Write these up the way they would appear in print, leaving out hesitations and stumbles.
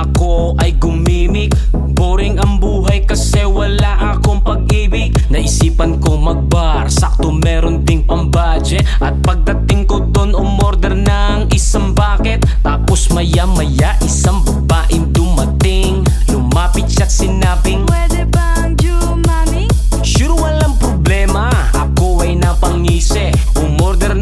ako ay gumimik. Boring ang buhay kasi wala akong pag-ibig. Naisipan ko mag-bar, sakto meron ding pang-budget. At pagdating ko dun umorder ng isang bucket. Tapos maya-maya isang babaeng dumating. Lumapit siya't sinabing, pwede bang dumaming? sure walang problema, ako ay napangisi. Umorder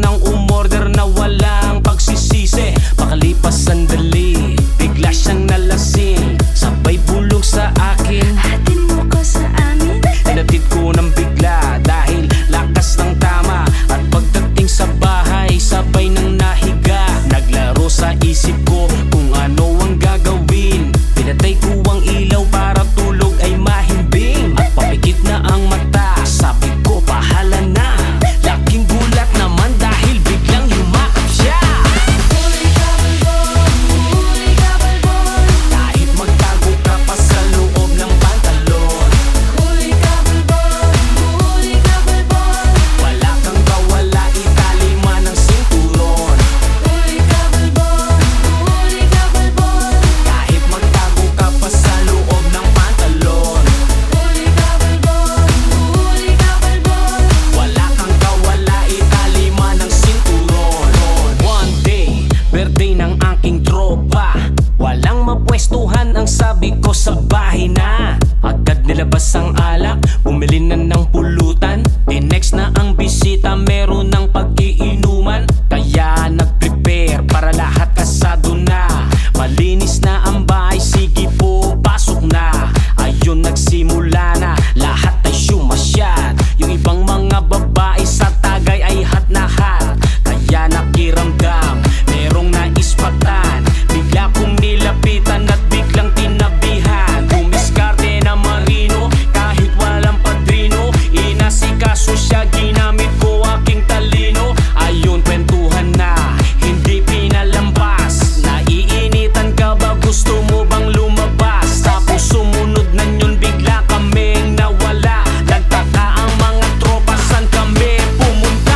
na walang pagsisisi. Pakalipas sandali, bigla siyang nalasing. Sabay bulong sa akin, Atin mo ko sa amin. tinatid ko ng bigla dahil lakas ng tama. At pagdating sa bahay, sabay nang nahiga. Naglaro sa isip ko kung ano ang gagawin. Pinatay ko ang ilaw para tulog ay mahimbing. At papikit na ang mata, sabi ko pahala na. Laking gulat naman dahil biglang yumakap siya. Huli ka balbon, huli ka balbon. Kahit magtago ka pa sa loob ng pantalon, Huli ka balbon, huli ka balbon. wala kang kawala, itali man ang sinturon. Huli ka balbon, huli ka balbon. Kahit magtago ka pa sa loob ng pantalon, Huli ka balbon, huli ka balbon. wala kang kawala, itali man ang sinturon. One day, birthday ng aking tropa. Walang mapwestuhan ang sabi ko sa bahay na. Agad nilabas ang alak, bumili na ng pulutan. The next na ang bisita, meron ng pag-iinuman. Kaya nag-prepare para lahat kasado na. Malinis na ang bahay, sige po, pasok na. Ayun nagsimula na, lahat ay sumasyat. Yung ibang mga babae sa tagay ay hat na hat. Kaya nakiramdam, merong naispatan. Bigla kong nilapitan at biglang tinabihan. Dumiskarte na marino, kahit walang padrino. Inasikaso siya, ginamit ko aking talino. Ayun, kwentuhan na, hindi pinalampas. Naiinitan ka ba, gusto mo bang lumabas? Tapos sumunod na yun, bigla kaming nawala. Nagtaka ang mga tropa, san kami pumunta?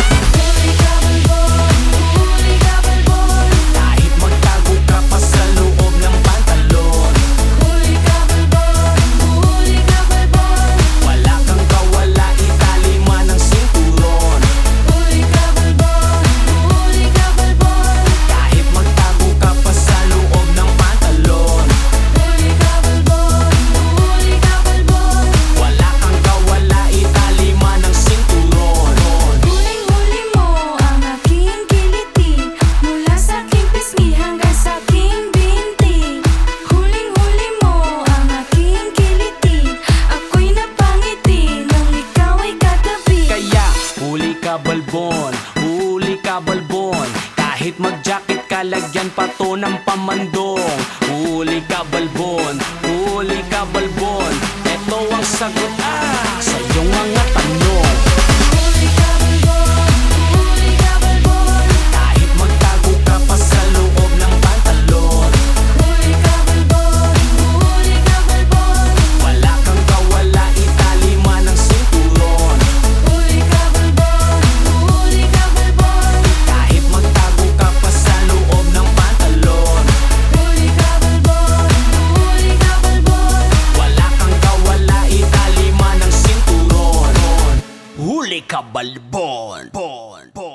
Huli ka balbon, huli ka balbon. Kahit magtago ka pa sa loob ng pantalon, Huli ka balbon, huli ka balbon. wala kang kawala, itali man ang sinturon. Huli ka balbon, huli ka balbon. Kahit magtago ka pa sa loob ng pantalon, Huli ka balbon, huli ka balbon. wala kang kawala, itali man ang sinturon. Huling-huli mo ang aking kiliti, mula sa aking pisngi hanggang sa aking binti. Huling-huli mo ang aking kiliti, ako'y napangiti nung ikaw ay katabi. Kaya huli ka balbon, huli ka balbon. Kahit mag-jacket ka, lagyan pa to ng pamandong. Huli ka balbon, huli ka balbon. Ito ang sagot sa iyong mga tanong. Huli ka balbon, huli ka balbon. Kahit magtago ka pa sa loob ng pantalon, Huli ka balbon, huli ka balbon. wala kang kawala, itali man ang sinturon. Huli ka balbon, huli ka balbon. Kahit magtago ka pa sa loob ng pantalon, Huli ka balbon, huli ka balbon. wala kang kawala, itali man ang sinturon. Huli ka balbon, bon, bon.